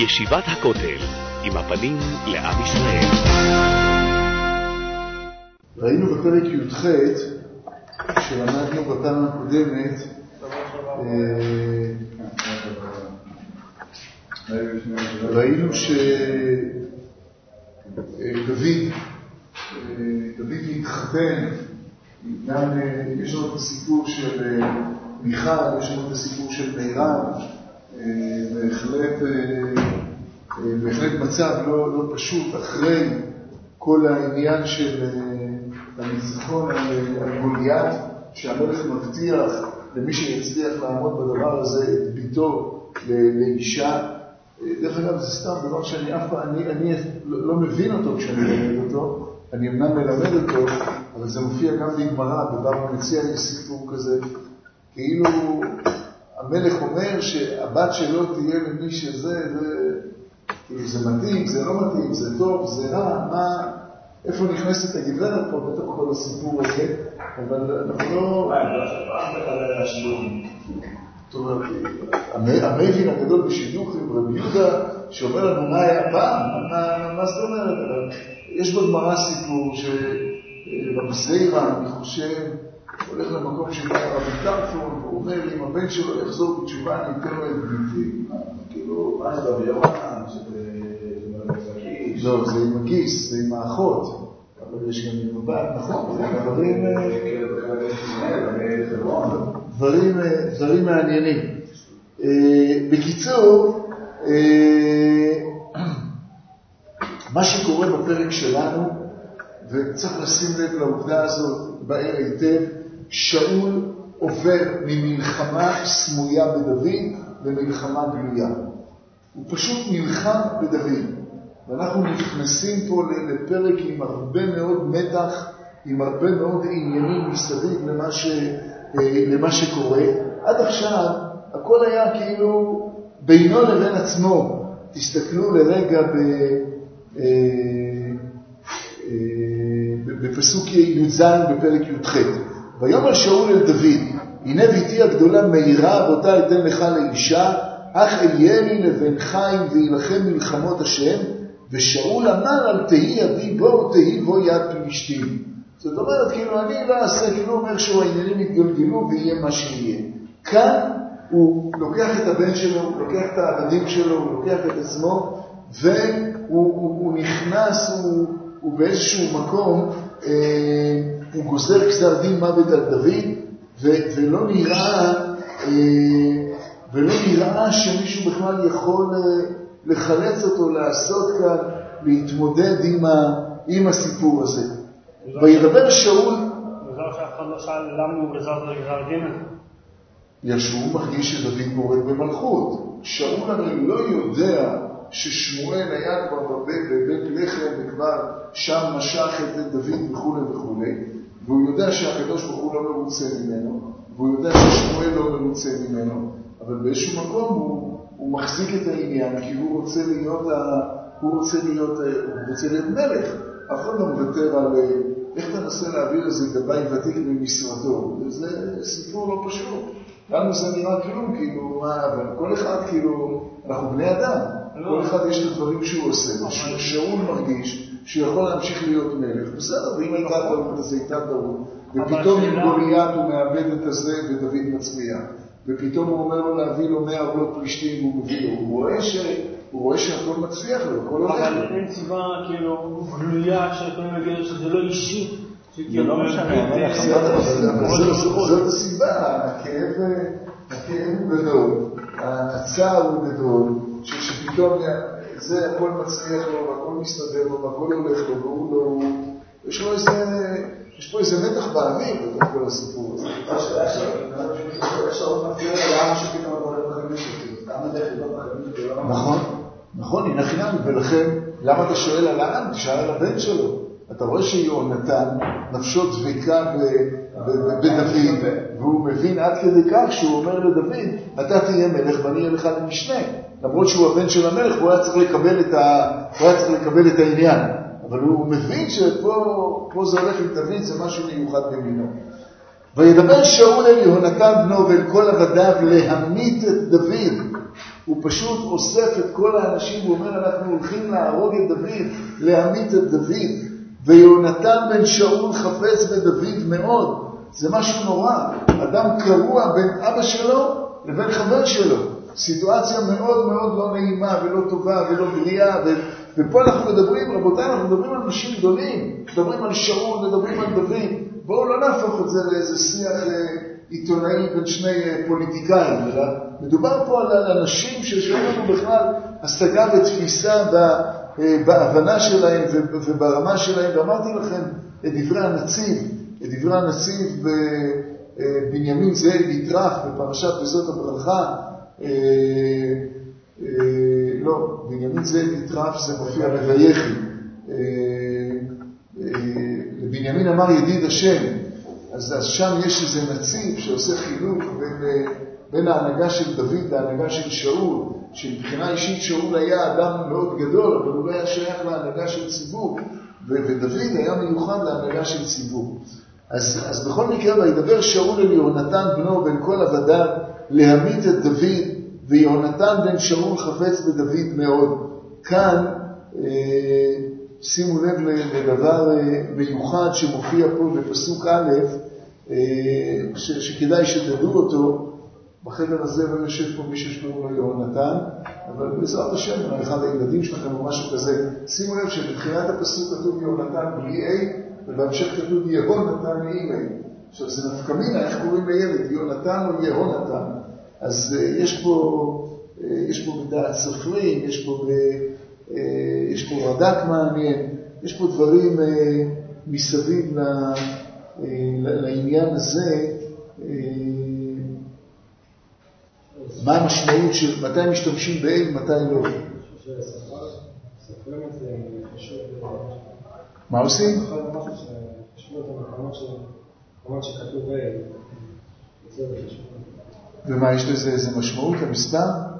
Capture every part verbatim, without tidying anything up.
ישיבת הכותל, עם הפנים לעם ישראל. ראינו בפרק י"ח, שלמדנו בפעם הקודמת, ראינו שדוד, דוד מתחתן, גם יש לנו את הסיפור של מיכל, יש לנו את הסיפור של מירב, בהחלט, בהחלט מצב לא, לא פשוט אחרי כל העניין של הניצחון על גוליית, שהמלך מבטיח למי שיצליח לעמוד בדבר הזה את ביתו לאישה. דרך אגב, זה סתם דבר שאני אף פעם, אני, אני לא מבין אותו כשאני מלמד אותו, אני אמנם מלמד אותו, אבל זה מופיע גם בגמרא, בבבא מציעא יש סיפור כזה, כאילו המלך אומר שהבת שלו תהיה למי שזה, זה, כאילו זה מתאים, זה לא מתאים, זה טוב, זה רע, מה, איפה נכנסת הגברת פה בתוך כל הסיפור הזה, אבל אנחנו לא... זאת אומרת, המבין הגדול בשידוך עם רבי יהודה, שאומר לנו מה היה פעם, מה זאת אומרת, יש בגמרא סיפור שרבי זיירא, אני חושב, הולך למקום שבא רבי טרפון, והוא אומר לי, אם הבן שלו יחזור בתשובה, אני אתן לו את ביתי. כאילו, מה זה רבי יוחנן? שזה מגיש? לא, זה עם הגיס, זה עם האחות. אבל יש גם עם הבת, נכון? דברים... דברים, דברים מעניינים. בקיצור, מה שקורה בפרק שלנו, וצריך לשים לב לעובדה הזאת בער היטב, שאול עובר ממלחמה סמויה בדוד למלחמה גלויה. הוא פשוט נלחם בדוד. ואנחנו נכנסים פה לפרק עם הרבה מאוד מתח, עם הרבה מאוד עניינים מסביב למה, ש, למה שקורה. עד עכשיו הכל היה כאילו בינו לבין עצמו. תסתכלו לרגע ב, בפסוק י"ז בפרק י"ח. ויאמר שאול אל דוד, הנה ביתי הגדולה מאירה, אותה אתן לך לאישה, אך אהיה לי לבנך אם וילחם מלחמות השם, ושאול אמר על תהי ידי בו ותהי בו יד פלישתים. זאת אומרת, כאילו אני לא אעשה כלום, איכשהו העניינים יתגלגלו ויהיה מה שיהיה. כאן הוא לוקח את הבן שלו, הוא לוקח את העבדים שלו, הוא לוקח את עצמו, והוא הוא, הוא נכנס, הוא, הוא באיזשהו מקום, אה, הוא גוזר גזר דין מוות על דוד, ו, ולא נראה, אה, ולא נראה שמישהו בכלל יכול אה, לחלץ אותו, לעשות כאן, להתמודד עם, ה, עם הסיפור הזה. וידבר שאול... וזה שאף אחד לא שאל למה הוא גזר גזר דין? ישו מרגיש שדוד מורד במלכות. שאול הרי לא יודע ששמואל היה כבר בבית לחם וכבר שם משך את דוד וכו' וכו', והוא יודע שהקדוש ברוך הוא לא מרוצה ממנו, והוא יודע ששמואל לא מרוצה ממנו, אבל באיזשהו מקום הוא, הוא מחזיק את העניין, כי הוא רוצה להיות, ה, הוא רוצה להיות, הוא רוצה להיות מלך. אף אחד לא מוותר על איך אתה נסה להעביר איזה גבאי ותיק ממשרדו. זה סיפור לא פשוט. לנו זה נראה כלום, כאילו, מה, אבל כל אחד, כאילו, אנחנו בני אדם. כל אחד יש את הדברים שהוא עושה. שאול מרגיש שהוא יכול להמשיך להיות מלך. בסדר, ואם הייתה טעות, אז הייתה טעות. ופתאום עם גוליית הוא מאבד את הזה ודוד מצביע. ופתאום הוא אומר לו להביא לו מאה עולות פלישתים והוא מביא לו. הוא רואה ש... הוא רואה שהכל מצליח לו, הכל הולך לו. אבל אין סיבה, כאילו, גלויה שיכולים להגיד שזה לא אישי. זה לא משנה, אבל זאת הסיבה, הכאב הוא גדול, הצער הוא גדול, שפתאום זה הכל מצליח לו, והכל מסתדר לו, והכל הולך לו, והוא לא... יש לו איזה... יש פה איזה מתח באוויר בתוך כל הסיפור הזה. יש עוד מפתיע למה שפתאום הדברים אחרים שפתאום. כמה דרך לדעות אחרים? נכון, נכון, הנה חינם, ולכן למה אתה שואל על העם? תשאל על הבן שלו. אתה רואה שיונתן נפשו דבקה בדוד, והוא מבין עד כדי כך שהוא אומר לדוד, אתה תהיה מלך ואני אהיה לך למשנה. למרות שהוא הבן של המלך, הוא היה צריך לקבל את, ה... הוא היה צריך לקבל את העניין. אבל הוא מבין שפה פה זה הולך עם דוד, זה משהו מיוחד במינו. וידבר שאול אל יהונתן בנו ואל כל עבדיו להמית את דוד. הוא פשוט אוסף את כל האנשים ואומר, אנחנו הולכים להרוג את דוד, להמית את דוד. ויהונתן בן שאול חפץ בדוד מאוד. זה משהו נורא. אדם קרוע בין אבא שלו לבין חבר שלו. סיטואציה מאוד מאוד לא נעימה ולא טובה ולא בריאה. ו... ופה אנחנו מדברים, רבותיי, אנחנו מדברים על אנשים גדולים. מדברים על שאול, מדברים על דוד. בואו לא נהפוך את זה לאיזה שיח עיתונאי בין שני פוליטיקאים. אלא מדובר פה על אנשים שיש לנו בכלל השגה ותפיסה בהבנה שלהם וברמה שלהם. ואמרתי לכם את דברי הנציב, את דברי הנציב בנימין זאב יטרח בפרשת וזאת הברכה. לא, בנימין זאב יטרח זה מופיע בויחי. לבנימין אמר ידיד השם. אז שם יש איזה נציב שעושה חילוק בין, בין ההנהגה של דוד להנהגה של שאול, שמבחינה אישית שאול היה אדם מאוד גדול, אבל הוא לא היה שייך להנהגה של ציבור, ודוד היה מיוחד להנהגה של ציבור. אז, אז בכל מקרה, וידבר שאול אל יהונתן בנו בין כל עבדיו להמית את דוד, ויהונתן בן שאול חפץ בדוד מאוד. כאן, אה, שימו לב לדבר מיוחד שמופיע פה בפסוק א', ש, שכדאי שתדעו אותו. בחדר הזה לא יושב פה מי ששקוראים לו יהונתן, אבל בעזרת השם, אחד הילדים שלכם או משהו כזה. שימו לב שבתחילת הפסוק כתוב יהונתן בלי A, ובהמשך כתוב יהונתן עם A. עכשיו זה נפקא מינה, איך קוראים לילד, יהונתן או יהונתן? אז יש פה, יש פה בדעת סופרים, יש פה, יש פה רד"ק מעניין, יש פה דברים מסביב לעניין הזה. מה המשמעות של מתי משתמשים ב-A ומתי לא? סופרים את זה חשוב. מה עושים? אחד משהו שחשוב את המקומות שכתוב A. זה חשוב. ומה יש לזה איזה משמעות למספר?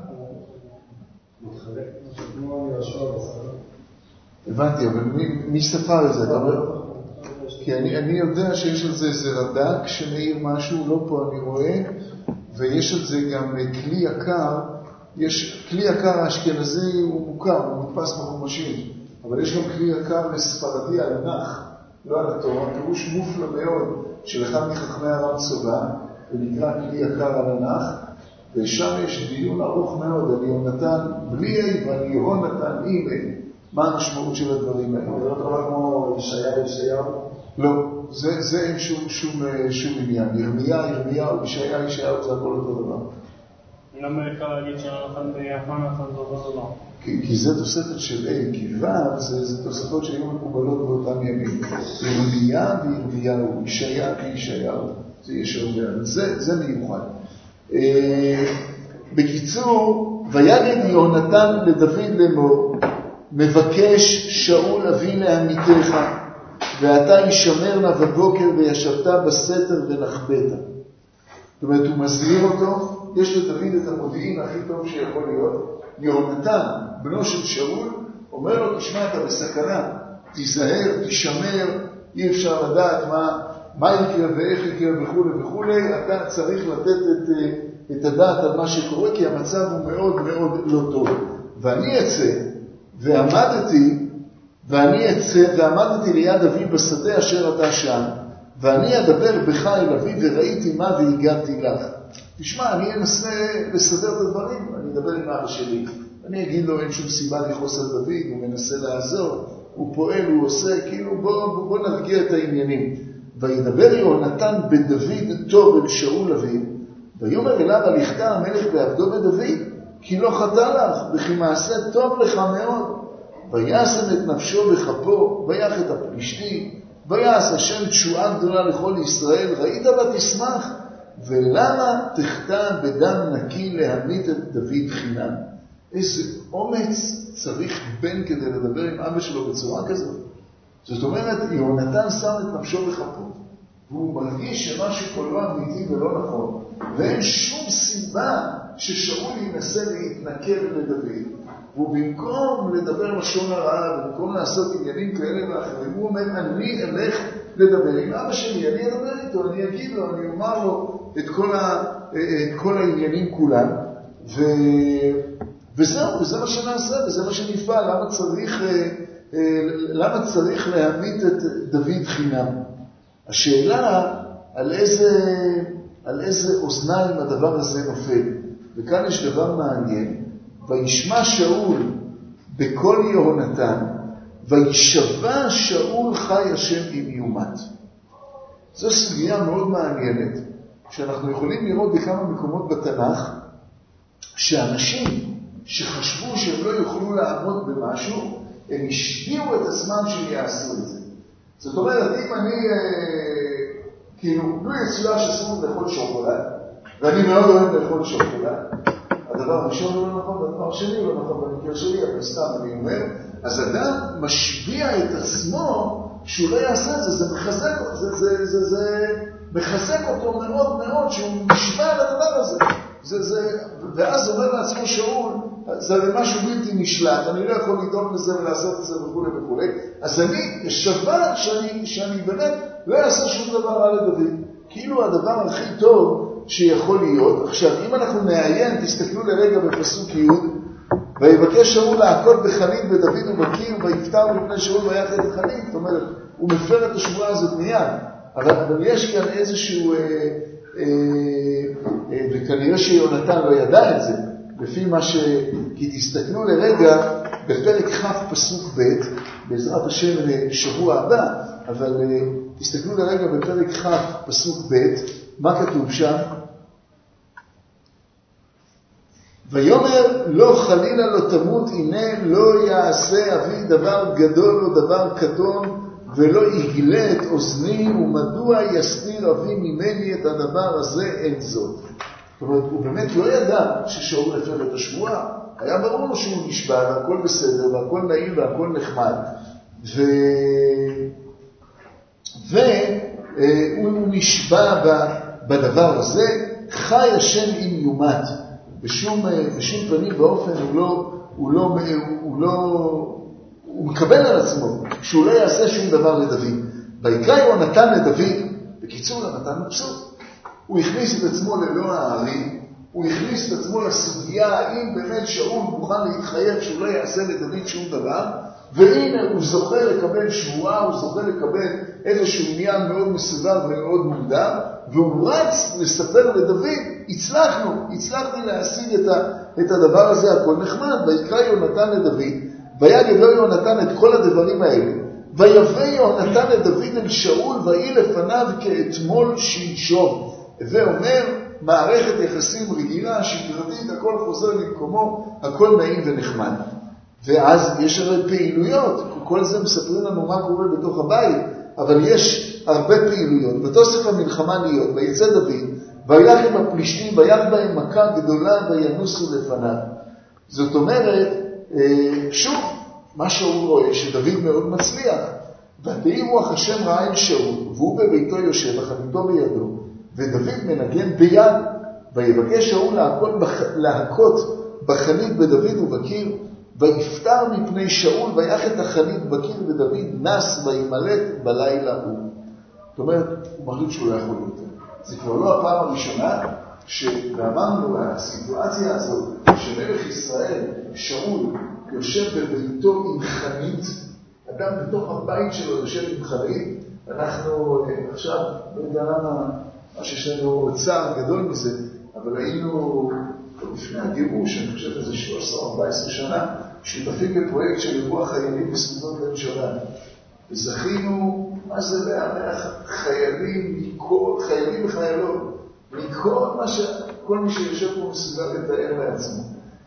מתחלק, כמו יהושע בסדר. הבנתי, אבל מי, מי ספר את זה? אתה אומר? כי אני, אני יודע שיש על זה איזה רד"ק שמעיר משהו, לא פה אני רואה, ויש על זה גם כלי יקר. יש כלי יקר האשכנזי הוא מוכר, הוא מודפס בחומשים, אבל יש גם כלי יקר לספרדי על הנח, לא על התורה, פירוש מופלא מאוד של אחד מחכמי הרב צובא, ונקרא כלי יקר על הנח, ושם יש דיון ארוך מאוד על יהונתן בלי A ועל יהונתן עם A. מה המשמעות של הדברים האלה? זה לא דבר כמו ישעיה ישעיהו? לא, זה, זה אין שום, שום, שום עניין. ירמיה, ירמיהו, ישעיה, ישעיהו, זה הכל אותו דבר. למה אפשר להגיד שיהונתן ויהונתן זה אותו דבר? כי, כי זה תוספת של A, כי ו' זה, זה תוספות שהיו מקובלות באותם ימים. ירמיה וירמיהו, ישעיה וישעיהו, זה יש הרבה, זה, זה מיוחד. אה, בקיצור, ויגד יהונתן לדוד לאמור, מבקש שאול אבי להמיתך, ואתה ישמר נא בבוקר וישבת בסתר ונחבאת. זאת אומרת, הוא מזהיר אותו, יש לדוד את המודיעין הכי טוב שיכול להיות. יהונתן, בנו של שאול, אומר לו, תשמע, אתה בסכנה, תיזהר, תשמר, אי אפשר לדעת מה, מה יקרה ואיך יקרה וכו' וכו'. אתה צריך לתת את, את הדעת על מה שקורה, כי המצב הוא מאוד מאוד לא טוב. ואני אצא, ועמדתי, ואני אצא, ועמדתי ליד אבי בשדה אשר אתה שם, ואני אדבר בך אל אבי וראיתי מה והגעתי לך. תשמע, אני אנסה לסדר את הדברים, אני אדבר עם אבא שלי. אני אגיד לו, אין שום סיבה לכעוס על דוד, הוא מנסה לעזור, הוא פועל, הוא עושה, כאילו בוא, בוא, בוא נרגיע את העניינים. וידבר יהונתן בדוד טוב אל שאול אביו, ויאמר אליו הלכת המלך בעבדו בדוד, כי לא חטא לך, וכי מעשה טוב לך מאוד. וישם את נפשו בכפו, ויח את הפלישתי, ויעש השם תשועה גדולה לכל ישראל, ראית ותשמח, ולמה תחטא בדם נקי להמית את דוד חינם? איזה אומץ צריך בן כדי לדבר עם אבא שלו בצורה כזאת. זאת אומרת, יהונתן שם את נפשו בכפו, והוא מרגיש שמשהו פה לא אמיתי ולא נכון, ואין שום סיבה ששאול ינסה להתנכר לדוד. ובמקום לדבר לשון הרע, ובמקום לעשות עניינים כאלה ואחרים, הוא אומר, אני אלך לדבר עם אבא שלי, אני אדבר איתו, אני אגיד לו, אני אומר לו את כל, ה, את כל העניינים כולם, ו, וזהו, וזה מה שנעשה, וזה מה שנפעל. למה צריך, למה צריך להעמיד את דוד חינם? השאלה על איזה, על איזה אוזניים הדבר הזה נופל. וכאן יש דבר מעניין, וישמע שאול בקול יהונתן, וישבע שאול חי השם עם יומת. זו סוגיה מאוד מעניינת, שאנחנו יכולים לראות בכמה מקומות בתנ"ך, שאנשים שחשבו שהם לא יוכלו לעמוד במשהו, הם השביעו את עצמם שהם יעשו את זה. זאת אומרת, אם אני, אה, כאילו, לא יצויה שאסור לאכול שוקולד, ואני מאוד אוהב לאכול שוקולד, הדבר הראשון הוא לא נכון, והדבר השני הוא לא נכון במקרה שלי, אבל סתם אני אומר, אז אדם משביע את עצמו שהוא לא יעשה את זה, זה מחזק, זה, זה, זה, זה מחזק אותו מאוד מאוד, שהוא נשמע על הדבר הזה. זה, זה, ואז אומר לעצמו שאול, זה משהו בלתי נשלט, אני לא יכול לדאוג לזה ולעשות את זה וכו' וכו'. אז אני שווה שאני, שאני באמת לא אעשה שום דבר רע לדוד. כאילו הדבר הכי טוב שיכול להיות. עכשיו, אם אנחנו נעיין, תסתכלו לרגע בפסוק י', ויבקש שאול להכות בחנית בדוד ובקיר, ויפטר מפני שאול ויחד את חנית. זאת אומרת, הוא מפר את השבועה הזאת מיד. אבל, אבל יש כאן איזשהו, אה, אה, אה, וכנראה שיונתן לא ידע את זה, לפי מה ש... כי תסתכלו לרגע בפרק ח' פסוק ב', בעזרת השם שבוע הבא, אבל אה, תסתכלו לרגע בפרק ח' פסוק ב', מה כתוב שם? ויאמר לא חלילה לא תמות, הנה לא יעשה אבי דבר גדול או דבר קטון, ולא יגלה את אוזני, ומדוע יסתיר אבי ממני את הדבר הזה אין זאת. זאת אומרת, הוא באמת לא ידע ששאול הפר את השבועה. היה ברור שהוא נשבע, והכל בסדר, והכל נעים, והכל נחמד. ו... והוא נשבע בדבר הזה, חי השם עם יומת. בשום, בשום פנים באופן הוא לא, הוא לא, הוא לא, הוא מקבל על עצמו שהוא לא יעשה שום דבר לדוד. ויקרא יהונתן לדוד, בקיצור יהונתן מבסוט. הוא הכניס את עצמו ללא הערים, הוא הכניס את עצמו לסוגיה האם באמת שאול מוכן להתחייב שהוא לא יעשה לדוד שום דבר, והנה הוא זוכה לקבל שבועה, הוא זוכה לקבל איזשהו עניין מאוד מסודר ומאוד מוגדר, והוא רץ לספר לדוד, הצלחנו, הצלחתי להשיג את, ה, את הדבר הזה, הכל נחמד. ויקרא יהונתן לדוד, ויגד לו יהונתן את כל הדברים האלה, ויבא יהונתן לדוד אל שאול, ויהי לפניו כאתמול שלשום. ואומר, מערכת יחסים רגילה, שגרתית, הכל חוזר למקומו, הכל נעים ונחמד. ואז יש הרי פעילויות, כל זה מספרים לנו מה קורה בתוך הבית, אבל יש הרבה פעילויות. בתוסף המלחמה להיות, ויצא דוד, וילך עם הפלישתים, וילך בהם מכה גדולה, וינוסו לפניו. זאת אומרת, שוב, מה שאול רואה, שדוד מאוד מצליח. ותהי רוח השם רעה אל שאול, והוא בביתו יושב, וחניתו בידו, ודוד מנגן ביד, ויבקש שאול להכות, בח... להכות בחנית בדוד ובקיר, ויפטר מפני שאול, ויח את החנית בקיר ודוד נס וימלט בלילה הוא. זאת אומרת, הוא מחליט שהוא לא יכול יותר. זה כבר לא הפעם הראשונה שאמרנו, הסיטואציה הזאת, שמלך ישראל, שאול, יושב בביתו עם חנית, אדם בתוך הבית שלו יושב עם חנית, אנחנו עכשיו, לא יודע למה, מה שיש לנו צער גדול מזה, אבל היינו לפני הגירוש, אני חושב איזה שלוש עשרה ארבע עשרה שנה, שותפים בפרויקט של אירוע חיילים בסביבות בן שולן. וזכינו, מה זה לארח חיילים, מכל, חיילים וחיילות, מכל מה ש... כל מי שיושב פה מסוגל לתאר לעצמו.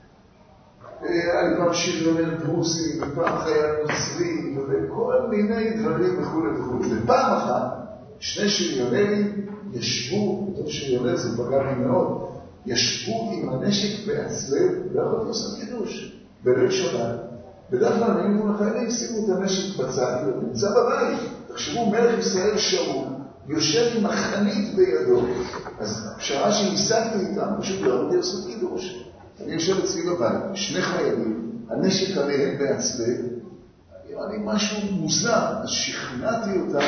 היה לי פעם שריונר דרוסי, ופעם חייל נוצרי, וכל מיני דברים וכו' וכו'. ופעם אחת, שני שריונרים ישבו, בתור שריונר זה פגע לי מאוד, ישבו עם הנשק בעצלב, לא יכולתי לעשות קידוש, בליל שולן. בדרך כלל היינו מול החיילים, שימו את הנשק בצד, הוא נמצא בבית. תחשבו, מלך ישראל שאול, יושב עם החנית בידו. אז הפשרה שהשגתי איתם, פשוט לא יכולתי לעשות קידוש. אני יושב אצלי בבית, שני חיילים, הנשק עליהם בעצלב, היה לי משהו מוזר, אז שכנעתי אותם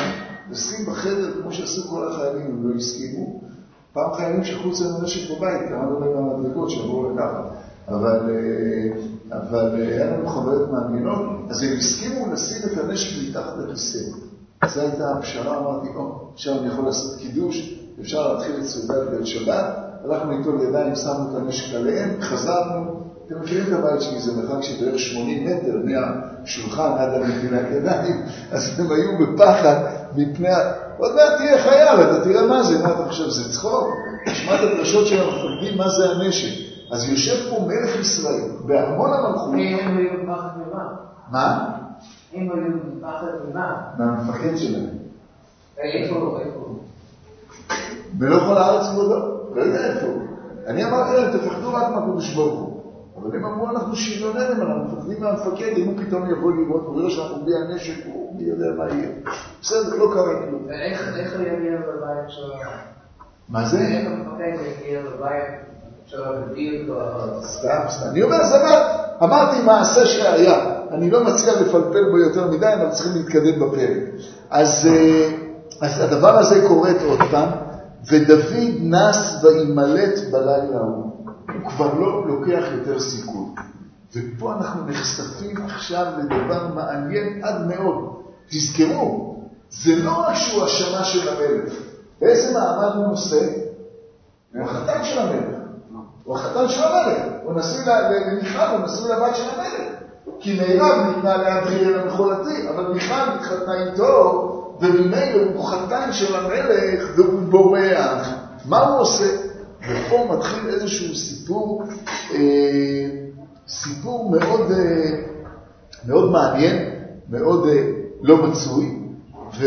לשים בחדר כמו שעשו כל החיילים, הם לא הסכימו. פעם חיילים שחוץ להם נשק בבית, קראנו להם המדרגות שעברו לקחת. אבל, אבל היה לנו חוויות מעניינות, אז הם הסכימו לשים את הנשק מתחת לכיסא. זו הייתה הפשרה, אמרתי, או, עכשיו אני יכול לעשות קידוש, אפשר להתחיל את סעודת בית שבת, הלכנו איתו לידיים, שמנו את הנשק עליהם, חזרנו, אתם מכירים את הבית שלי, זה מרחק של בערך שמונים מטר מהשולחן עד הנטילת ידיים, אז הם היו בפחד מפני, עוד מעט תהיה חייל, אתה תראה מה זה, מה אתה חושב, זה צחוק? תשמע את הדרשות של המפקדים, מה זה הנשק? אז יושב פה מלך ישראל, בהמון המלכות. הם היו בפחד ממה? מה? הם היו בפחד ממה? מהמפקד שלהם. איפה? איפה? ולא כל הארץ כבודו, לא יודע איפה. אני אמרתי להם, תפחדו רק מהקדוש ברוך הוא. אבל הם אמרו, אנחנו שריונרים, אנחנו מפחדים מהמפקד, אם הוא פתאום יבוא לראות, הוא רואה שאנחנו בלי הנשק, הוא מי יודע מה יהיה. בסדר, לא קרה כלום. איך הוא יגיע לבית שלו? מה זה? איך המפקד יגיע לבית שלו בדיוק? סתם, סתם. אני אומר, זה מה? אמרתי מעשה שהיה. אני לא מציע לפלפל בו יותר מדי, אנחנו צריכים להתקדם בפרק. אז, אז הדבר הזה קורית עוד פעם, ודוד נס וימלט בלילה ההוא. הוא כבר לא לוקח יותר סיכון. ופה אנחנו נחשפים עכשיו לדבר מעניין עד מאוד. תזכרו, זה לא רק שהוא השנה של המלך. באיזה מעמד הוא נושא? הוא החתן של המלך. הוא החתן של המלך. הוא נשוי למיכל, הוא נשוי לבת של המלך. כי מירב ניתנה לאדריאל המחולתי, אבל מיכל מתחתנה איתו, וממילא הוא חתן של המלך והוא בורח. מה הוא עושה? ופה מתחיל איזשהו סיפור, אה, סיפור מאוד, אה, מאוד מעניין, מאוד אה, לא מצוי, ו,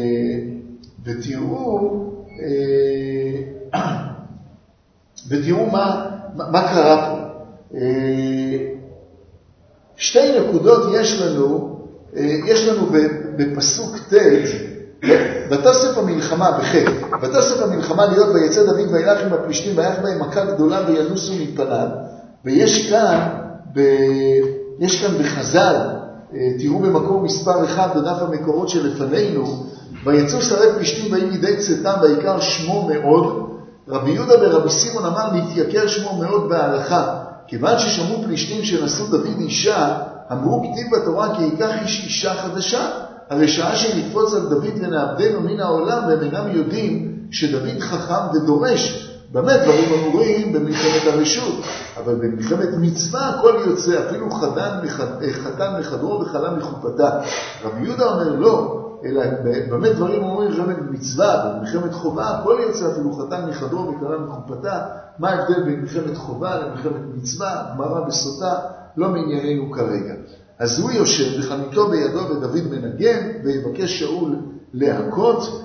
ותראו, אה, ותראו מה, מה קרה פה. אה, שתי נקודות יש לנו, אה, יש לנו בפסוק ט', ותאסף המלחמה בחטא, ותאסף המלחמה להיות ויצא דוד וילך עם הפלישתים וילך בהם מכה גדולה וינוסו מפניו. ויש כאן, ב... יש כאן בחז"ל, תראו במקור מספר אחד בדף המקורות שלפנינו, ויצאו שרי פלישתים באים מידי צאתם ויקר שמו מאוד. רבי יהודה ברבי סימון אמר להתייקר שמו מאוד בהלכה, כיוון ששמעו פלישתים שנשאו דוד אישה, אמרו כתיב בתורה כי ייקח איש אישה חדשה. הרי שעה שנקפוץ על דוד ונאבדנו מן העולם, והם אינם יודעים שדוד חכם ודורש. באמת דברים אמורים במלחמת הרשות, אבל במלחמת מצווה הכל יוצא, אפילו חתן, חתן מחדרו וחלה מחופתה. רבי יהודה אומר לא, אלא באמת דברים אמורים במלחמת מצווה, במלחמת חובה הכל יוצא, אפילו חתן מחדרו וחלה מחופתה. מה ההבדל בין מלחמת חובה למלחמת מצווה? גמרא בסוטה, לא מענייננו כרגע. אז הוא יושב וחניתו בידו ודוד מנגן ויבקש שאול להכות,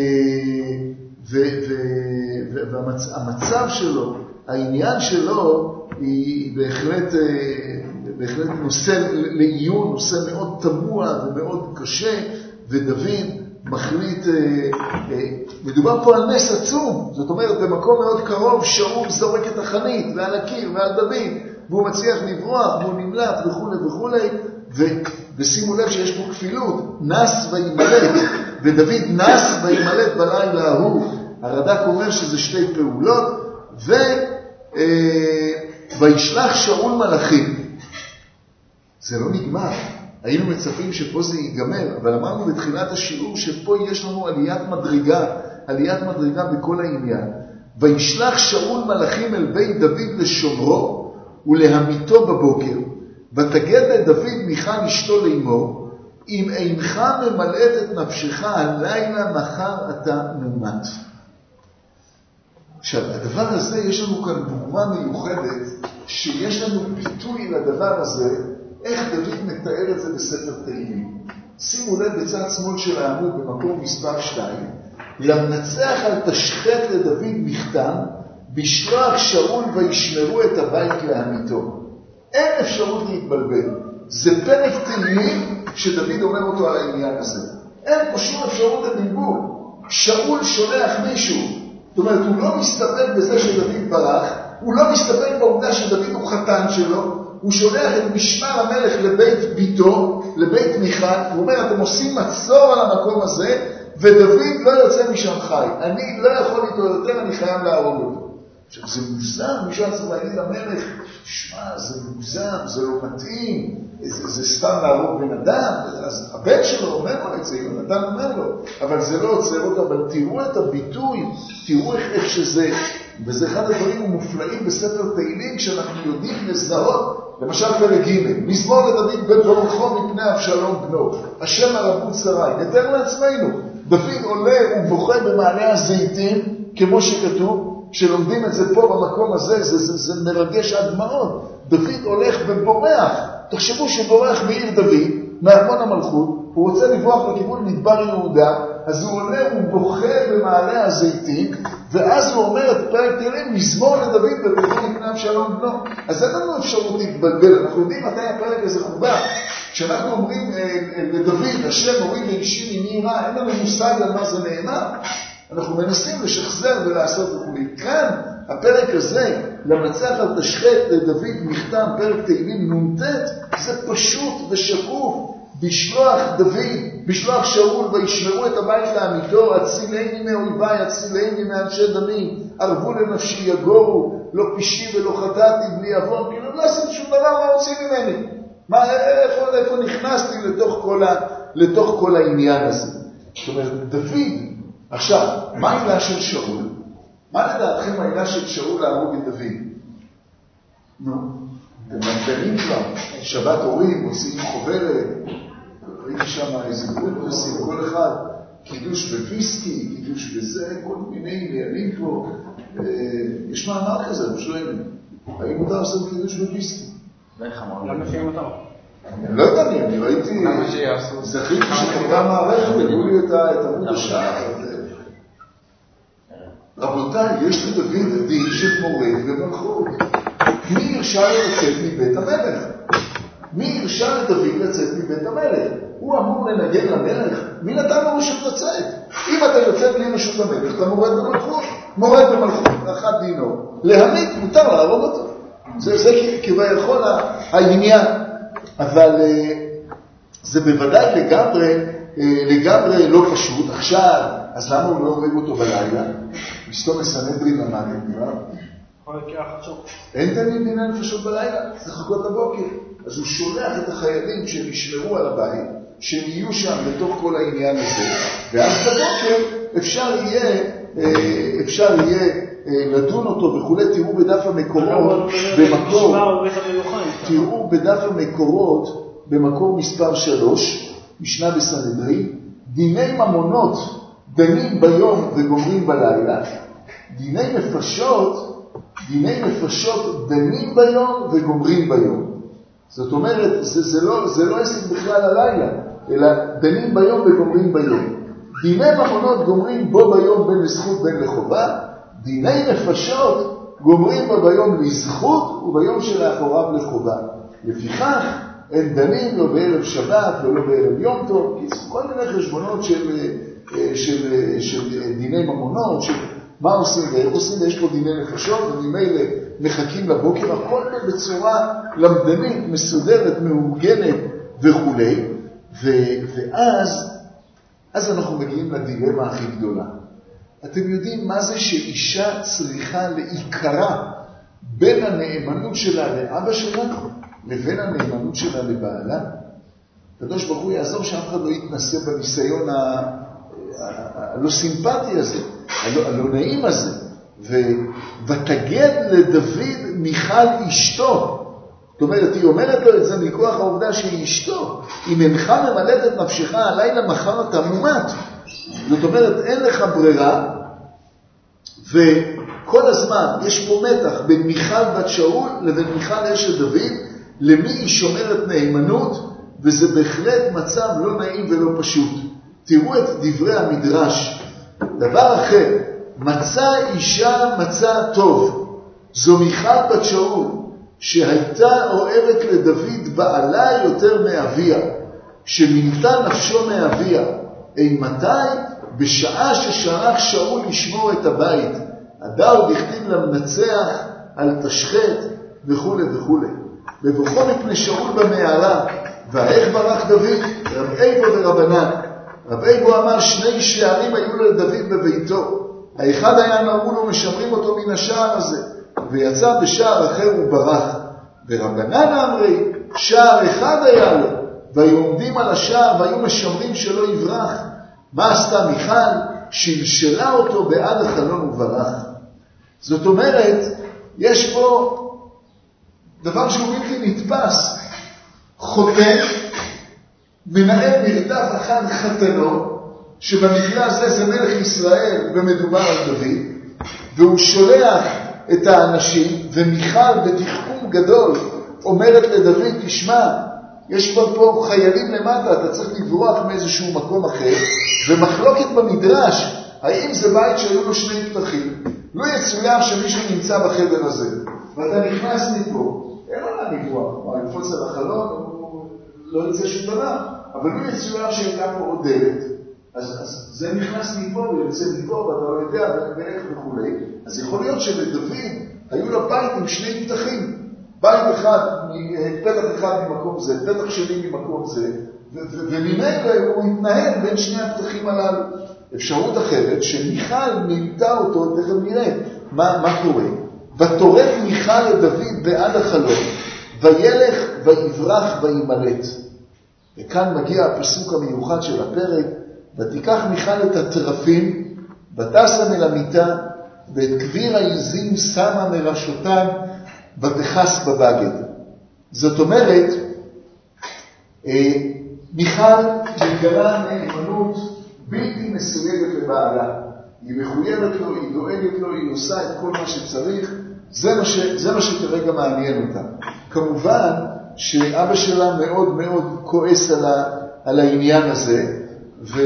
והמצב שלו, העניין שלו היא בהחלט, בהחלט נושא לעיון, נושא מאוד תמוה ומאוד קשה, ודוד מחליט, מדובר פה על נס עצום, זאת אומרת במקום מאוד קרוב שאול זורק את החנית ועל הקיר ועל דוד, והוא מצליח לברוח, והוא נמלט וכו' וכו', ושימו לב שיש פה כפילות, נס וימלט, ודוד נס וימלט בלילה ההוא. הרד"ק אומר שזה שתי פעולות, ו, אה, וישלח שאול מלאכים. זה לא נגמר. היינו מצפים שפה זה ייגמר, אבל אמרנו בתחילת השיעור שפה יש לנו עליית מדרגה, עליית מדרגה בכל העניין. וישלח שאול מלאכים אל בית דוד לשומרו, ולהמיתו בבוקר, ותגד לדוד מיכל אשתו לאמור, אם אינך ממלאת את נפשך הלילה מחר אתה נומת. עכשיו, הדבר הזה, יש לנו כאן דוגמה מיוחדת, שיש לנו ביטוי לדבר הזה, איך דוד מתאר את זה בספר תהילים. שימו לב בצד שמאל של העמוד במקור מספר שתיים, למנצח על תשחט לדוד מכתם, בשלוח שאול וישמרו את הבית להמיתו. אין אפשרות להתבלבל. זה פרק תהילים שדוד אומר אותו על העניין הזה. אין פה שום אפשרות לבלבול. שאול שולח מישהו. זאת אומרת, הוא לא מסתפק בזה שדוד ברח, הוא לא מסתפק בעובדה שדוד הוא חתן שלו, הוא שולח את משמר המלך לבית ביתו, לבית מיכל, הוא אומר, אתם עושים מצור על המקום הזה, ודוד לא יוצא משם חי. אני לא יכול איתו יותר, אני חייב להרוג אותו. עכשיו, זה מוזר, מישהו היה צריך להגיד למלך, שמע, זה מוזר, זה לא מתאים, זה, זה סתם להרוג בן אדם. אז הבן שלו אומר לו את זה, יונתן אומר לו, אבל זה לא עוצר אותו. אבל תראו את הביטוי, תראו איך, איך שזה, וזה אחד הדברים המופלאים בספר תהילים, כשאנחנו יודעים לזהות, למשל פרק ג' מזמור לדוד בבורכו מפני אבשלום בנו, השם הרבות שרי. נתאר לעצמנו, דוד עולה ובוכה במעלה הזיתים, כמו שכתוב, שלומדים את זה פה במקום הזה, זה, זה, זה מרגש עד דמעות. דוד הולך ובורח. תחשבו שבורח מעיר דוד, מארמון המלכות, הוא רוצה לברוח לכיוון מדבר יהודה, אז הוא עולה ובוכה במעלה הזיתים, ואז הוא אומר את פרק תהילים, מזמור לדוד בבורכו מפני אבשלום בנו. אז אין לנו אפשרות להתבלבל, אנחנו יודעים מתי הפרק הזה חובה. כשאנחנו אומרים לדוד, השם הוריד לאישי ממי רע, אין לנו מושג על מה זה נאמר. אנחנו מנסים לשחזר ולעשות וכולי. כאן, הפרק הזה, למצח על תשחט לדוד מכתם, פרק תהילים נ"ט, זה פשוט ושקוף. בשלוח דוד, בשלוח שאול, וישמרו את הבית לעמיתו, הצילני מאויביי, הצילני מאנשי דמי, ערבו לנפשי יגורו, לא פשעי ולא חטאתי בלי עוון. כאילו לא עשיתי שום דבר, מה רוצים ממני? מה, איפה, איפה נכנסתי לתוך כל, ה, לתוך כל העניין הזה? זאת אומרת, דוד, עכשיו, מה העילה של שאול? מה לדעתכם העילה של שאול להרוג את דוד? נו, אתם מנתנים כבר, שבת הורים, עושים חוברת, ראיתי שם איזה גבול, עושים כל אחד, קידוש בוויסקי, קידוש בזה, כל מיני נהלים פה. יש מאמר כזה, לא שואלים, האם מותר לעשות קידוש בוויסקי? למה שיהיה מותר? אני לא יודע לי, אני ראיתי, זכיתי שחברה מערכת, הראו לי את עמוד השעה. רבותיי, יש לדוד הדין של מורד ומלכות. מי הרשה לצאת מבית המלך? מי הרשה לדוד לצאת מבית המלך? הוא אמור לנגן למלך? מי נתן לו רשות לצאת? אם אתה יוצא בלי רשות המלך, אתה מורד במלכות. מורד במלכות, אחת דינו. להמית, מותר להרוג אותו. זה, זה כביכול העניין. אבל זה בוודאי לגמרי, לגמרי לא פשוט. עכשיו, אז למה הוא לא הורג אותו בלילה? מסתום מסנהדרין למדנו כבר. אין תמיד דיני נפשות בלילה, צריך לחכות לבוקר. אז הוא שולח את החיילים שהם ישמרו על הבית, שהם יהיו שם בתוך כל העניין הזה, ואז בבוקר אפשר יהיה, אפשר יהיה לדון אותו וכולי. תראו בדף המקורות, במקור, תראו בדף המקורות, במקור מספר שלוש, משנה בסנהדרין, דיני ממונות דנים ביום וגומרים בלילה, דיני נפשות, דיני נפשות דנים ביום וגומרים ביום. זאת אומרת, זה, זה לא, זה לא עסק בכלל הלילה, אלא דנים ביום וגומרים ביום. דיני ממונות גומרים בו ביום בין לזכות בין לחובה, דיני נפשות גומרים בו ביום לזכות וביום שלאחוריו לחובה. לפיכך, אין דנים לא בערב שבת ולא בערב יום טוב, כי כל מיני חשבונות של, של, של דיני ממונות, של מה עושים ואיך עושים, ויש פה דיני נפשות, וממילא מחכים לבוקר, הכל בצורה למדנית, מסודרת, מאורגנת וכו'. ואז אז אנחנו מגיעים לדילמה הכי גדולה. אתם יודעים מה זה שאישה צריכה לעיקרה בין הנאמנות שלה לאבא שלה לבין הנאמנות שלה לבעלה? הקדוש ברוך הוא יעזור שאף אחד לא יתנסה בניסיון הלא סימפטי הזה, הלא, הלא נעים הזה. ותגד לדוד מיכל אשתו. זאת אומרת, היא אומרת לו את זה מכוח העובדה שהיא אשתו. אם אינך ממלאת את נפשך הלילה מחר אתה מומת. זאת אומרת, אין לך ברירה, וכל הזמן יש פה מתח בין מיכל בת שאול לבין מיכל אשת דוד, למי היא שומרת נאמנות, וזה בהחלט מצב לא נעים ולא פשוט. תראו את דברי המדרש. דבר אחר, מצא אישה מצא טוב. זו מיכל בת שאול, שהייתה אוהבת לדוד בעלה יותר מאביה, שמילתה נפשו מאביה. אימתי? בשעה ששלח שאול לשמור את הבית. הדאו דכתיב למנצח על תשחט וכו' וכו'. בבוכו מפני שאול במערה, ואיך ברח דוד? רב איבו ורבנן. רבי בו אמר, שני שערים היו לדוד בביתו. האחד היה נראו לו משמרים אותו מן השער הזה, ויצא בשער אחר וברח. ורבנן אמרי, שער אחד היה לו, והיו עומדים על השער והיו משמרים שלא יברח. מה עשתה מיכל? שלשלה אותו בעד החלון וברח. זאת אומרת, יש פה דבר שהוא בלתי נתפס. חותן מנהל מרדף אחר חתנו, שבמקרה הזה זה מלך ישראל ומדובר על דוד, והוא שולח את האנשים, ומיכל בתחכום גדול אומרת לדוד, תשמע, יש פה, פה חיילים למטה, אתה צריך לברוח מאיזשהו מקום אחר, ומחלוקת במדרש, האם זה בית שהיו לו שני פתחים, לא יצויר שמישהו נמצא בחדר הזה, ואתה נכנס מפה, אין לו לה לברוח, הוא יקפוץ על החלון, הוא לא יצא שום דבר, אבל לא יצויר שהייתה פה עוד דלת, אז, אז זה נכנס מפה ויוצא מפה, ואתה לא יודע ואיך וכו'. אז יכול להיות שלדוד היו לו בית עם שני פתחים, בית אחד, פתח אחד ממקום זה, פתח שני ממקום זה, וממילא הוא התנהל בין שני הפתחים הללו. אפשרות אחרת, שמיכל מילתה אותו, תכף נראה מה, מה קורה. ותורק מיכל לדוד בעד החלון, וילך ויברח וימלט. וכאן מגיע הפסוק המיוחד של הפרק, ותיקח מיכל את הטרפים, ותשם אל המיטה, ואת כביר העזים שמה מראשותם, ותכס בבגד. זאת אומרת, מיכל מגלה נאמנות בלתי מסויגת לבעלה. היא מחויבת לו, היא דואגת לו, היא עושה את כל מה שצריך. זה מה, ש, זה מה שכרגע מעניין אותה. כמובן שאבא שלה מאוד מאוד כועס על, ה, על העניין הזה, ו...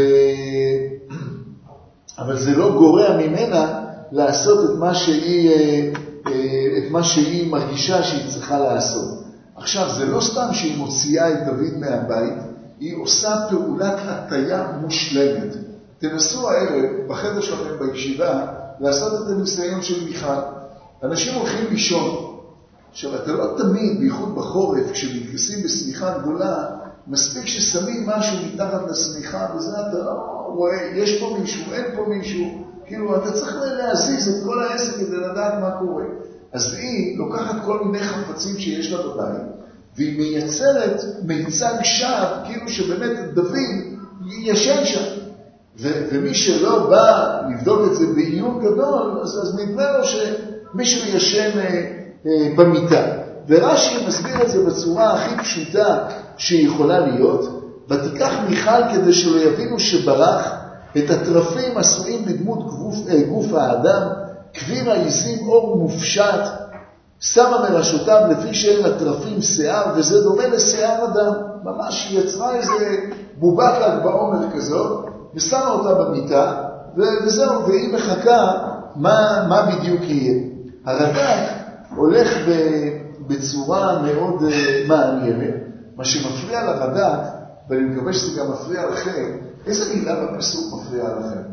אבל זה לא גורע ממנה לעשות את מה שהיא, את מה שהיא מרגישה שהיא צריכה לעשות. עכשיו, זה לא סתם שהיא מוציאה את דוד מהבית, היא עושה פעולת הטיה מושלמת. תנסו הערב בחדר שלכם בישיבה לעשות את הניסיון של מיכל. אנשים הולכים לישון. עכשיו, אתה לא תמיד, בייחוד בחורף, כשמתכסים בסמיכה גדולה, מספיק ששמים משהו מתחת לסמיכה, וזה אתה לא רואה, יש פה מישהו, אין פה מישהו, כאילו אתה צריך להזיז את כל העסק כדי לדעת מה קורה. אז היא לוקחת כל מיני חפצים שיש לה בבית, והיא מייצרת מיצג שווא, כאילו שבאמת דוד ישן שם. ו- ומי שלא בא לבדוק את זה בעיון גדול, אז, אז נדמה לו שמישהו ישן אה, אה, במיטה. ורש"י מסביר את זה בצורה הכי פשוטה שהיא יכולה להיות, ותיקח מיכל כדי שלא יבינו שברח, את הטרפים עשויים בדמות גוף, גוף האדם, כביר העיזים אור מופשט, שמה מראשותיו לפי שאין לטרפים שיער, וזה דומה לשיער אדם, ממש יצרה איזה בובת ל"ג בעומר כזאת, ושמה אותה במיטה, וזהו, והיא מחכה מה, מה בדיוק יהיה. הרד"ק הולך בצורה מאוד מעניינת, מה שמפריע לרד"ק, ואני מקווה שזה גם מפריע לכם, איזה מילה בפסוק מפריע לכם?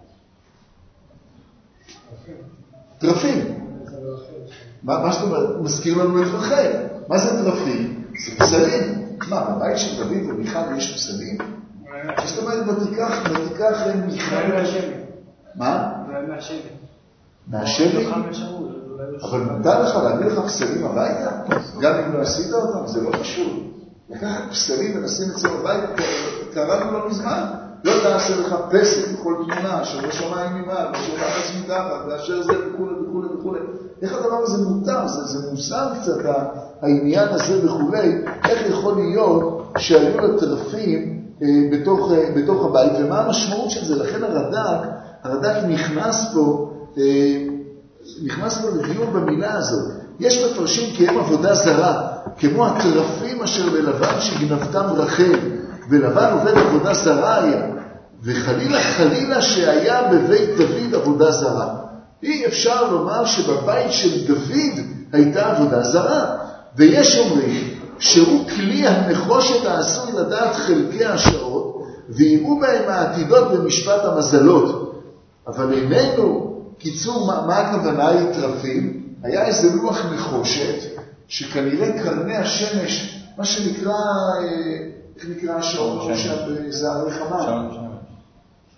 טרפים. מה, מה זאת אומרת? מזכיר לנו את רחל. מה זה טרפים? זה פסלים. מה, בבית של דוד ומיכל יש פסלים? זאת אומרת, בתיקח, בתיקח מיכל... מה? מהשבי. מהשבי? אבל מותר לך להביא לך פסלים הביתה? גם אם לא עשית אותם, זה לא פשוט. לקחת פסלים ולשים את זה בבית, קראנו לא מזמן. לא תעשה לך פסק בכל תמונה, שלא שמיים ממעל, ושלא ארץ מתחת, ואשר זה וכו' וכו' וכו'. איך הדבר הזה מותר? זה, זה מוזר קצת העניין הזה וכו'. איך יכול להיות שהיו לטרפים אה, בתוך, אה, בתוך הבית, ומה המשמעות של זה? לכן הרד"ק, הרד"ק נכנס פה, אה, נכנס פה לדיון במילה הזאת. יש מפרשים כי הם עבודה זרה, כמו הטרפים אשר ללבן שגנבתם רחל, ולבן עובד עבודה זרה היה, וחלילה חלילה שהיה בבית דוד עבודה זרה. אי אפשר לומר שבבית של דוד הייתה עבודה זרה, ויש אומרים שהוא כלי הנחושת העשוי לדעת חלקי השעות, ויראו בהם העתידות במשפט המזלות. אבל איננו, קיצור, מה, מה הכוונה היא טרפים? היה איזה לוח נחושת, שכנראה קרני השמש, מה שנקרא, איך נקרא השעון? שעון, שעון. שערי חמה. שעון, שעון.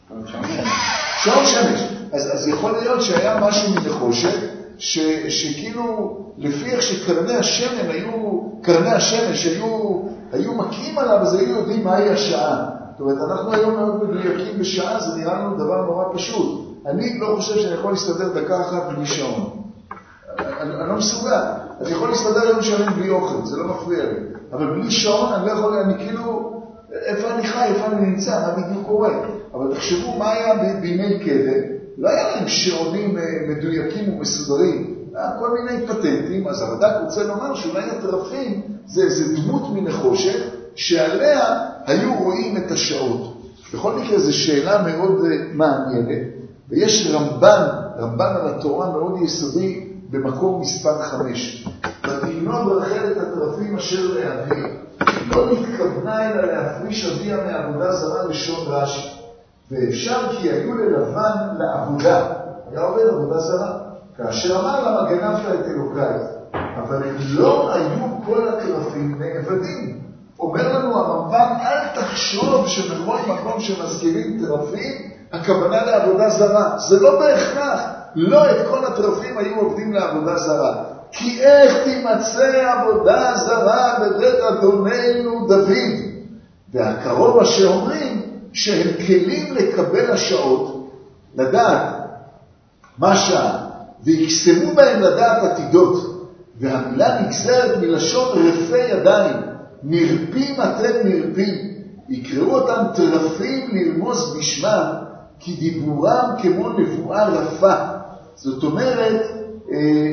שעון שמש. אז, אז יכול להיות שהיה משהו מנחושת, ש, שכאילו לפי איך שקרני השמן היו, קרני השמש היו, היו מקיאים עליו, אז היו יודעים מהי השעה. זאת אומרת, אנחנו היום מאוד מדויקים בשעה, זה נראה לנו דבר נורא פשוט. אני לא חושב שאני יכול להסתדר דקה אחת בלי שעון. אני, אני לא מסוגל. אני יכול להסתדר היום שלם בלי אוכל, זה לא מפריע לי. אבל בלי שעון אני לא יכול, אני כאילו, איפה אני חי, איפה אני נמצא, מה בדיוק קורה. אבל תחשבו מה היה בימי קדם, לא היה להם שעונים מדויקים ומסודרים, היה כל מיני פטנטים, אז הרד"ק רוצה לומר שאולי הטרפים זה איזה דמות מנחושת, שעליה היו רואים את השעות. בכל מקרה זו שאלה מאוד מעניינת, ויש רמב"ן, רמב"ן על התורה מאוד יסודי, במקור מספר חמש. ותגנוב רחל את הטרפים אשר לאביה, לא התכוונה אלא להפריש אביה מעבודה זרה לשון רש"י. ואפשר כי היו ללבן לעבודה, היה עובד עבודה זרה, כאשר אמר לה גנבת את אלוקיי, אבל לא היו כל הטרפים נאבדים. אומר לנו הרמב"ן, אל תחשוב שבכל מקום שמזכירים טרפים, הכוונה לעבודה זרה. זה לא בהכרח. לא את כל הטרפים היו עובדים לעבודה זרה. כי איך תימצא עבודה זרה בבית אדוננו דוד? והקרוב אשר אומרים שהם כלים לקבל השעות, לדעת מה שעה, ויקסמו בהם לדעת עתידות. והמילה נגזרת מלשון רפי ידיים. נרפים אתם נרפים. יקראו אותם טרפים לרמוז בשמם, כי דיבורם כמו נבואה רפה. זאת אומרת, אה,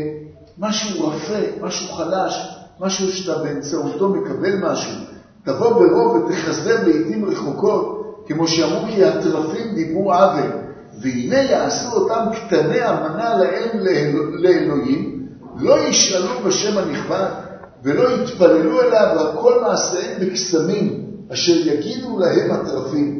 משהו רפה, משהו חלש, משהו שאתה באמצעותו מקבל משהו. תבוא ברוב ותחזר לעתים רחוקות, כמו שאמרו כי הטרפים דיברו עוול. והנה יעשו אותם קטני המנה להם לאלוהים, לא ישאלו בשם הנכבד, ולא יתפללו אליו על כל מעשיהם בקסמים, אשר יגידו להם הטרפים.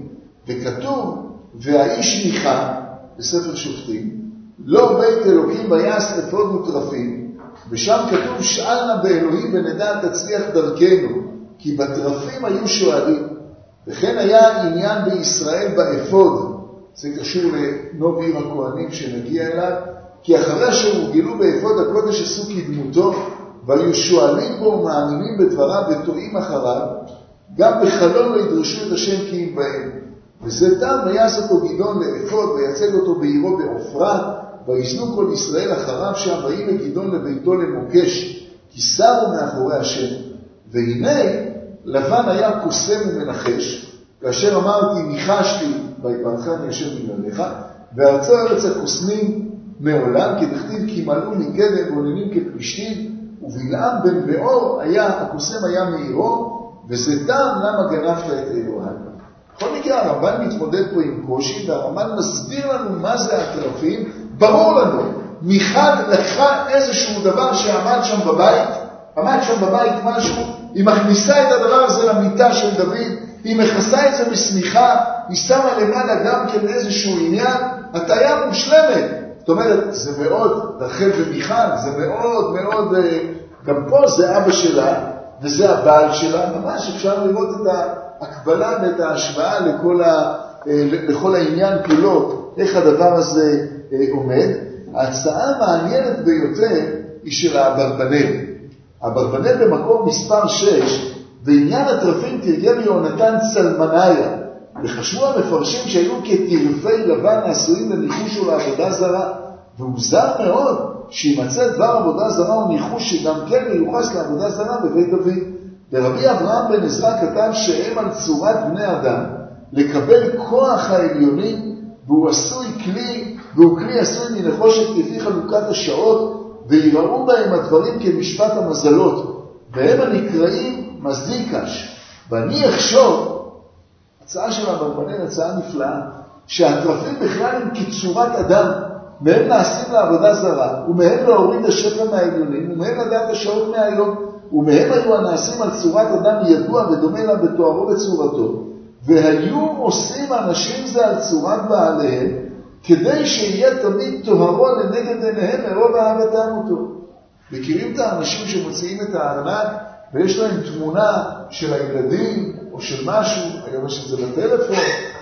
וכתוב, והאיש ניחא, בספר שופטים, לא בית אלוקים ויעש אפוד וטרפים, ושם כתוב שאלנה באלוהים ונדע תצליח דרכנו, כי בטרפים היו שואלים. וכן היה עניין בישראל באפוד, זה קשור לנוב עיר הכהנים שנגיע אליו, כי אחרי אשר הורגלו באפוד הקודש עשו כדמותו, והיו שואלים בו ומאמינים בדבריו וטועים אחריו, גם בחלום לא ידרשו את השם כי אם בהם. וזה תם ויעש אותו גדעון לאפוד ויצג אותו בעירו בעופרה, וישנו כל ישראל אחריו שם, ויהי לגדעון לביתו למוקש, כי שרו מאחורי השם. והנה לבן היה קוסם ומנחש, כאשר אמרתי ניחשתי ויברכני השם בגללך, וארצו ארץ הקוסמים מעולם, כי דכתיב כי מלאו מקדם ועוללים כפלישתים, ובלעם בן באור היה, הקוסם היה מעירו, וזה תם למה גנבת את אלוהי. בכל מקרה הרמב"ן מתמודד פה עם קושי, והרמב"ן מסביר לנו מה זה הטרפים. ברור לנו, מיכל לקחה איזשהו דבר שעמד שם בבית, עמד שם בבית משהו, היא מכניסה את הדבר הזה למיטה של דוד, היא מכסה את זה בסמיכה, היא שמה למעלה גם כן איזשהו עניין, הטעיה מושלמת. זאת אומרת, זה מאוד, רחל ומיכל, זה מאוד מאוד, גם פה זה אבא שלה, וזה הבעל שלה, ממש אפשר לראות את ההקבלה ואת ההשוואה לכל, ה, לכל העניין כולו, איך הדבר הזה עומד. ההצעה המעניינת ביותר היא של האברבנאל. האברבנאל במקור מספר שש, בעניין הטרפים תרגם יהונתן צלמניה, וחשבו המפרשים שהיו כטרפי לבן העשויים לניחוש ולעבודה זרה, והוזר מאוד שימצא דבר עבודה זרה או ניחוש שגם כן מיוחס לעבודה זרה בבית דוד. ורבי אברהם בן עזרא כתב שהם על צורת בני אדם לקבל כוח העליונים, והוא עשוי כלי, והוא כלי עשוי מנחושת לפי חלוקת השעות, ויראו בהם הדברים כמשפט המזלות, והם הנקראים מזיקש. ואני אחשוב, הצעה של אברבנאל, הצעה נפלאה, שהטרפים בכלל הם כצורת אדם, מהם נעשים לעבודה זרה, ומהם להוריד השפע מהעליונים, ומהם לדעת השעות מהיום, ומהם היו הנעשים על צורת אדם ידוע ודומה לה בתוארו וצורתו, והיו עושים אנשים זה על צורת בעליהם, כדי שיהיה תמיד טוהרו לנגד עיניהם מרוב אהבתם אותו. מכירים את האנשים שמוציאים את הארנק, ויש להם תמונה של הילדים, או של משהו, היום יש את זה בטלפון,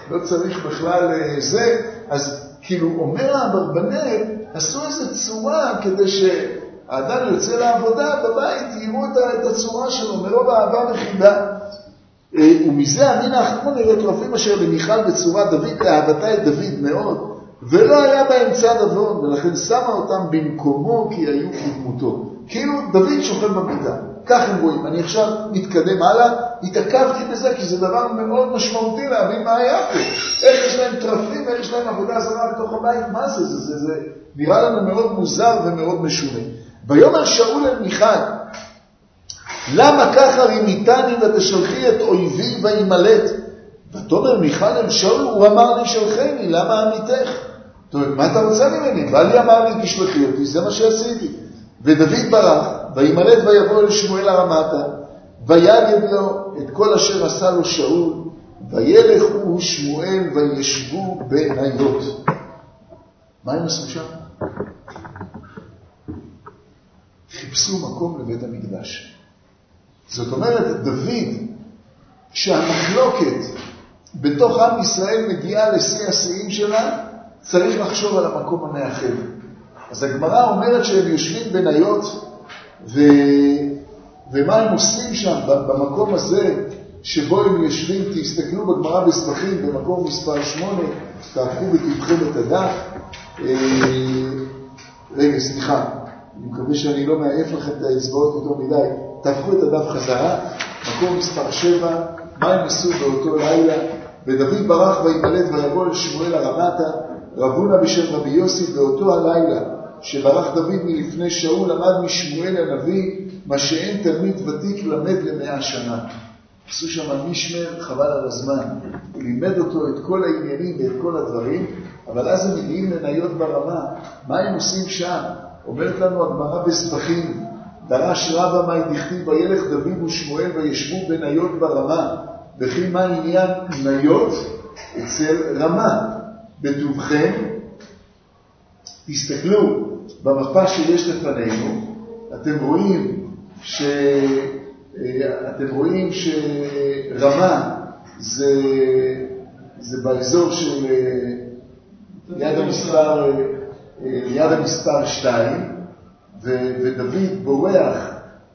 לא צריך בכלל זה. אז כאילו אומר האברבנאל, עשו איזו צורה כדי שהאדם יוצא לעבודה בבית, יראו את הצורה שלו, מרוב אהבה וחיבה. ומזה המין האחרון נראית רופאים אשר למיכל בצורה דוד, אהבתה את דוד מאוד, ולא היה בהם צד אבון, ולכן שמה אותם במקומו כי היו כדמותו. כאילו דוד שוכב במיטה. כך הם רואים. אני עכשיו מתקדם הלאה, התעכבתי בזה, כי זה דבר מאוד משמעותי להבין מה היה פה. איך יש להם טרפים, איך יש להם עבודה זרה בתוך הבית, מה זה? זה, זה, זה נראה לנו מאוד מוזר ומאוד משונה. ויאמר שאול אל מיכל, למה ככה רימיתני ותשלחי את אויבי וימלט? ותאמר מיכל אל שאול, הוא אמר לי שלחני, למה עמיתך? זאת אומרת, מה אתה רוצה ממני? ואלי אמר לי תשלחי אותי, זה מה שעשיתי. ודוד ברח, וימלט ויבוא אל שמואל הרמתה, ויגד לו את כל אשר עשה לו שאול, וילכו שמואל וישבו בניות. מה הם עשו שם? חיפשו מקום לבית המקדש. זאת אומרת, דוד, כשהמחלוקת בתוך עם ישראל מגיעה לשיא השיאים שלה, צריך לחשוב על המקום המאחד. אז הגמרא אומרת שהם יושבים בניות, ו... ומה הם עושים שם במקום הזה שבו הם יושבים? תסתכלו בגמרא בסבכים במקום מספר שמונה, תהפכו בטבחם את הדף. רגע, סליחה, אני מקווה שאני לא מעייף לכם את האצבעות יותר מדי. תהפכו את הדף חזרה, מקום מספר שבע, מה הם עשו באותו לילה? ודוד ברח וימלט ויבוא אל שמואל הרמתה, רבונה בשם רבי יוסי. באותו הלילה שברח דוד מלפני שאול, למד משמואל הנביא מה שאין תלמיד ותיק למד למאה שנה. עשו שם משמר חבל על הזמן, הוא לימד אותו את כל העניינים ואת כל הדברים, אבל אז הם מגיעים לניות ברמה. מה הם עושים שם? אומרת לנו הגמרא בסבכים, דרש רבא מאי דכתיב וילך דוד ושמואל וישבו בניות ברמה, וכי מה עניין ניות אצל רמה? בטובכם, תסתכלו במפה שיש לפנינו, אתם רואים ש... אתם רואים שרמה זה, זה באזור של יד המספר, יד המספר שתיים, ודוד בורח,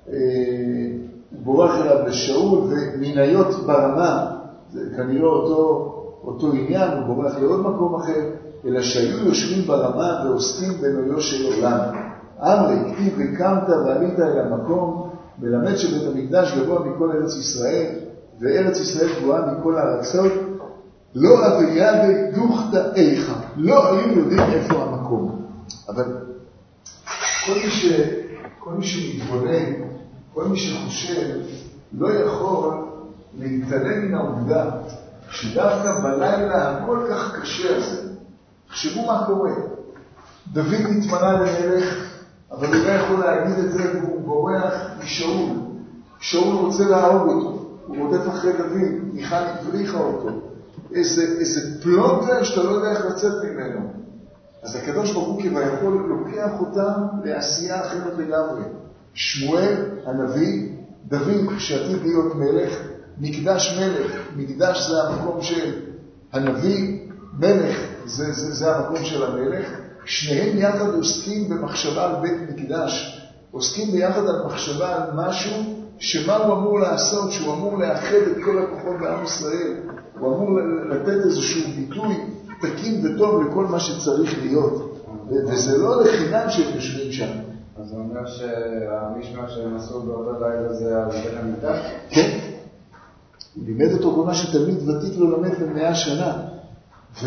בורח אליו לשאול, ומניות ברמה, זה כנראה אותו, אותו עניין, הוא בורח לעוד מקום אחר, אלא שהיו יושבים ברמה ועוסקים בנויו של עולם. אמרי, כתיב וקמת ועלית אל המקום, מלמד שבית המקדש גבוה מכל ארץ ישראל, וארץ ישראל גבוהה מכל הארצות, לא אביעדי דוכתא איכה, לא היו יודעים איפה המקום. אבל כל מי, ש... כל מי שמתבונן, כל מי שחושב, לא יכול להתעלם מן העובדה שדווקא בלילה הכל כך קשה הזה, תחשבו מה קורה. דוד נתמנה למלך, אבל הוא לא יכול להגיד את זה, והוא בורח משאול. שאול רוצה להרוג אותו, הוא רודף אחרי דוד, מיכל הבריחה אותו. איזה, איזה פלונטר שאתה לא יודע איך לצאת ממנו. אז הקדוש ברוך הוא כביכול לוקח אותם לעשייה אחרת לגמרי. שמואל הנביא, דוד שעתיד להיות מלך, מקדש מלך, מקדש זה המקום של הנביא, מלך זה, זה, זה המקום של המלך. שניהם יחד עוסקים במחשבה על בית מקדש, עוסקים ביחד על מחשבה על משהו שמה הוא אמור לעשות, שהוא אמור לאחד את כל הכוחות בעם ישראל, הוא אמור לתת איזשהו ביטוי תקין וטוב לכל מה שצריך להיות, וזה לא לחינם שהם יושבים שם. אז זה אומר שהמשמע שהם עשו באותו לילה זה על בית המקדש? כן, הוא לימד אותו כל מה שתלמיד ותיק לא למד במאה שנה, ו...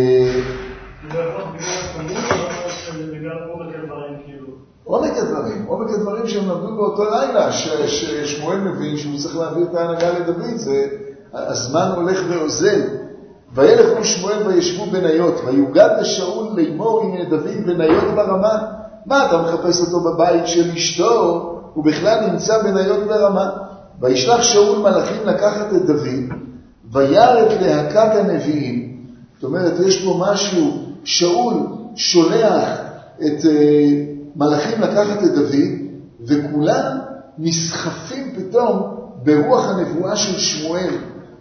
עומק הדברים, עומק הדברים שהם למדו באותו לילה, ששמואל מבין שהוא צריך להביא את ההנהגה לדוד, זה הזמן הולך ועוזל. וילכו שמואל וישבו בניות, ויוגד לשאול לאמור הנה דוד בניות ברמה. מה אתה מחפש אותו בבית של אשתו? הוא בכלל נמצא בניות ברמה. וישלח שאול מלאכים לקחת את דוד, וירא את להקת הנביאים. זאת אומרת, יש פה משהו, שאול שולח את uh, מלאכים לקחת את דוד, וכולם נסחפים פתאום ברוח הנבואה של שמואל.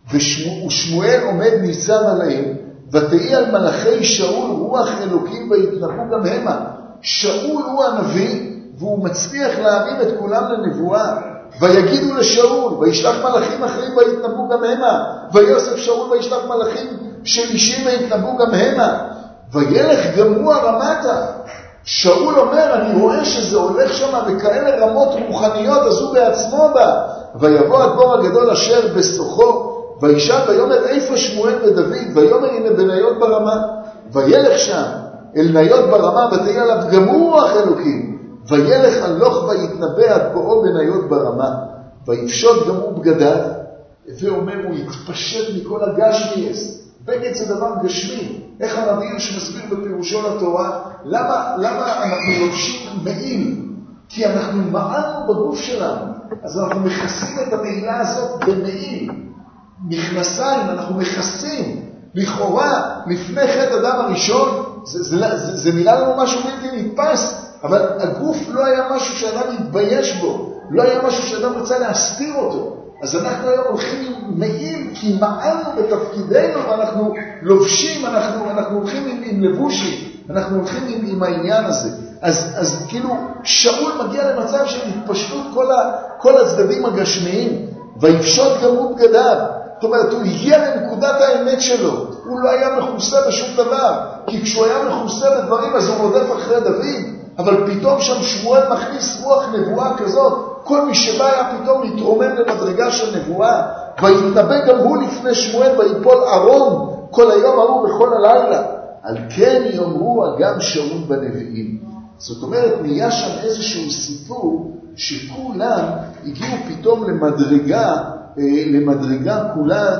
ושמואל עומד ניצב עליהם, ותהי על מלאכי שאול רוח אלוקים ויתנבאו גם המה. שאול הוא הנביא, והוא מצליח להרים את כולם לנבואה. ויגידו לשאול, וישלח מלאכים אחרים ויתנבאו גם המה. ויוסף שאול וישלח מלאכים של אישים ויתנבאו גם המה. וילך גם הוא הרמתה. שאול אומר, אני רואה שזה הולך שם בכאלה רמות רוחניות, אז הוא בעצמו בה. ויבוא הדבור הגדול אשר בסוכו, וישאל ויאמר איפה שמואל ודוד, ויאמר הנה בניות ברמה. וילך שם אל ניות ברמה, ותהי עליו גם הוא רוח אלוקים. וילך הלוך ויתנבא עד בואו בניות ברמה. ויפשוט גם הוא בגדיו, ואומר הוא יתפשט מכל הגשמיאס. בגד זה דבר גשמי. איך הנביא שמסביר בפירושו לתורה, למה, למה אנחנו לובשים מעיל? כי אנחנו מעלנו בגוף שלנו. אז אנחנו מכסים את המעילה הזאת במעיל. מכנסיים, אנחנו מכסים. לכאורה, לפני חטא אדם הראשון, זה, זה, זה, זה נראה לנו משהו בלתי נתפס, אבל הגוף לא היה משהו שאדם מתבייש בו, לא היה משהו שאדם רוצה להסתיר אותו. אז אנחנו היום הולכים עם מעיל, כי מעלנו בתפקידנו, ואנחנו לובשים, אנחנו, אנחנו הולכים עם, עם לבושים, אנחנו הולכים עם, עם העניין הזה. אז, אז כאילו, שאול מגיע למצב של התפשטות כל, ה, כל הצדדים הגשמיים, ויפשוט גם הוא בגדיו. זאת אומרת, הוא הגיע לנקודת האמת שלו, הוא לא היה מכוסה בשום דבר, כי כשהוא היה מכוסה בדברים, אז הוא רודף אחרי דוד, אבל פתאום שם שמואל מכניס רוח נבואה כזאת, כל מי שבא היה פתאום להתרומם למדרגה של נבואה, ויתנבא גם הוא לפני שמואל, ויפול ארון כל היום ההוא וכל הלילה. על כן יאמרו גם שאול בנביאים. זאת אומרת, נהיה שם איזשהו סיפור, שכולם הגיעו פתאום למדרגה, למדרגה כולה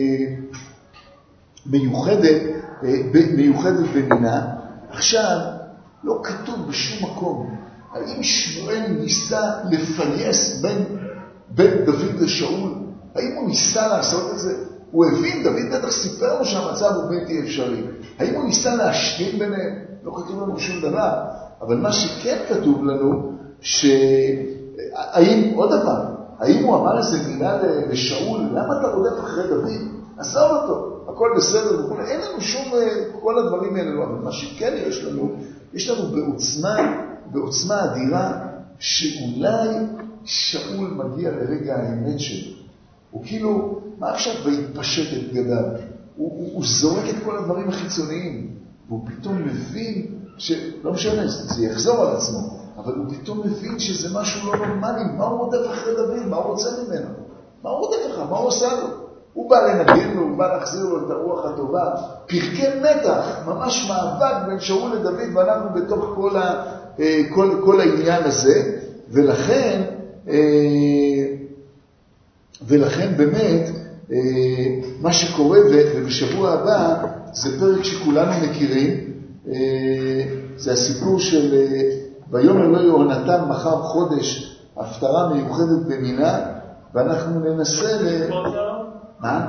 מיוחדת, מיוחדת במינה. עכשיו, לא כתוב בשום מקום, האם שמואל ניסה לפייס בין, בין דוד לשאול? האם הוא ניסה לעשות את זה? הוא הבין, דוד בטח סיפר לו שהמצב הוא בלתי אפשרי. האם הוא ניסה להשלים ביניהם? לא כתוב לנו שום דבר. אבל מה שכן כתוב לנו, שהאם, עוד דבר, האם הוא אמר איזה מילה לשאול, למה אתה רודף אחרי דוד? עזוב אותו, הכל בסדר וכו'. אין לנו שום, כל הדברים האלה לא. אבל מה שכן יש לנו, יש לנו בעוצמה, בעוצמה אדירה, שאולי שאול מגיע לרגע האמת שלו. הוא כאילו, מה עכשיו והתפשט את בגדיו? הוא, הוא, הוא זורק את כל הדברים החיצוניים, והוא פתאום מבין, שלא משנה, זה יחזור על עצמו, אבל הוא פתאום מבין שזה משהו לא נורמלי. מה הוא רודף אחרי דוד? מה הוא רוצה ממנו? מה הוא רודף אחרי? מה הוא עושה לו? הוא בא לנגן לו, הוא בא להחזיר לו את הרוח הטובה. פרקי מתח, ממש מאבק בין שאול לדוד, ואנחנו בתוך כל, ה, כל, כל העניין הזה, ולכן, ולכן באמת, מה שקורה, ובשבוע הבא, זה פרק שכולנו מכירים, זה הסיפור של ויאמר לו יהונתן מחר חודש, הפטרה מיוחדת במינה, ואנחנו ננסה ל... מה?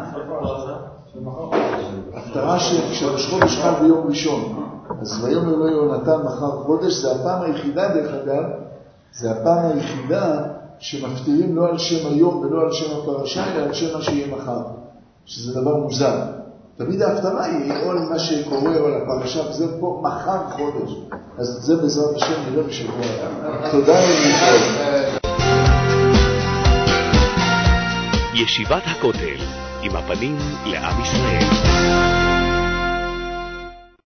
הפטרה של ראש חודש חל ביום ראשון. אז ויאמר לו יהונתן מחר חודש, זה הפעם היחידה דרך אגב, זה הפעם היחידה שמפטירים לא על שם היום ולא על שם הפרשה, אלא על שם מה שיהיה מחר, שזה דבר מוזר. תמיד ההפטרה היא או על מה שקורה או על הפרשה, וזה פה מחר חודש. אז זה בעזרת השם נראה בשבוע. תודה לישראל. ישיבת הכותל, עם הפנים לעם ישראל.